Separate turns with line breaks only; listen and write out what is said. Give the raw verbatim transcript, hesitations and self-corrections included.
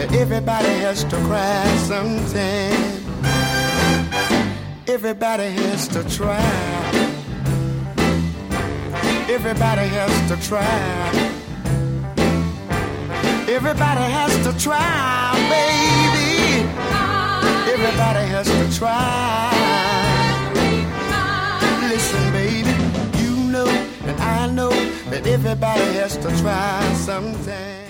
that everybody has to cry sometime. Everybody has to try. Everybody has to try. Everybody has to try, baby. Everybody has to try. Listen, baby, you know and I know that everybody has to try sometime.